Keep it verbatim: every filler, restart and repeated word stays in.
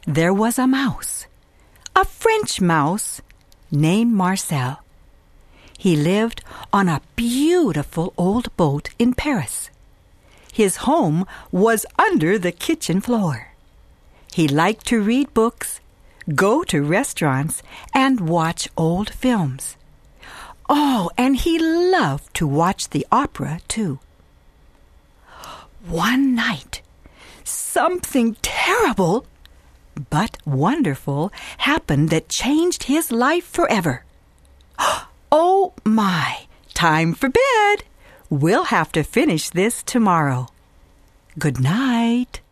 There was a mouse, a French mouse named Marcel. He lived on a beautiful old boat in Paris. His home was under the kitchen floor. He liked to read books, go to restaurants, and watch old films. Oh, and he loved to watch the opera, too. One night, something terrible but wonderful happened that changed his life forever. Oh, my! Time for bed! We'll have to finish this tomorrow. Good night.